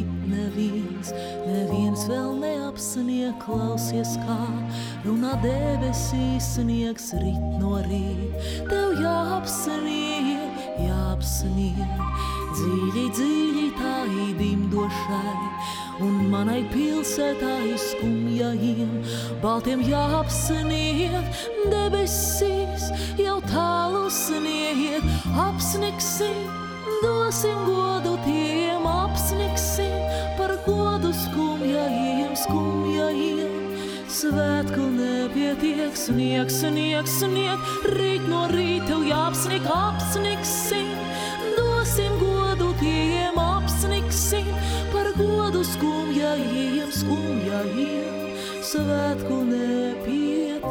it neviens vēl neapsnieg, klausies kā runā debesīs, sniegs rit no rīt. Tev jāapsnieg, dziļi, dziļi tai dimdošai, un manai pilsētai skumjajiem, baltiem jāapsnieg, debesīs jau tālu snieg, apsnigsim, dosim godu tiem, apsnigsim par godu skumjajiem, svētku nepietiek, snieg, rīt no rīt tev jāapsnieg, apsnigsim, dosim godu tiem, apsnigsim par godu skumjajiem, svētku nepietiek.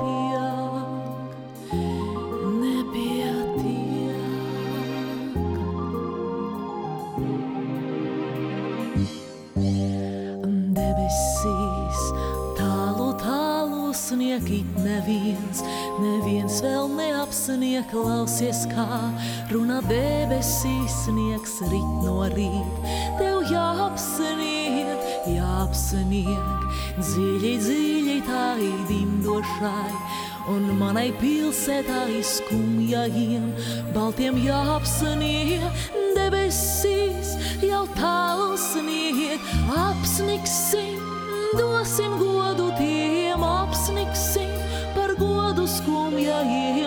Debesīs tālu snieg it neviens vēl neapsnieg, klausies kā runā debesīs, sniegs rit no rīt. Tev jāapsnieg, dziļi, dziļi tai dimdošai, un manai pilsētai skumjajiem, baltiem jāapsnieg, debesīs jau tālu snieg, apsnigsim, dosim godu tiem, apsnigsim par godu skumjajiem,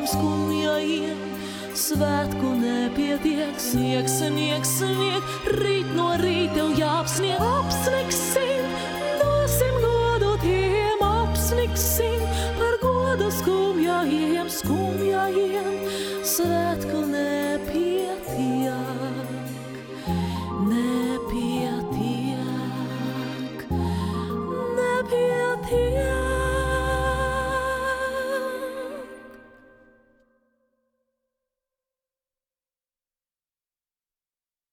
svētku nepietiek, snieg, rīt no rīt tev jāapsnieg, apsnigsim, dosim godu tiem, apsnigsim par godu skumjajiem, svētku nepietiek.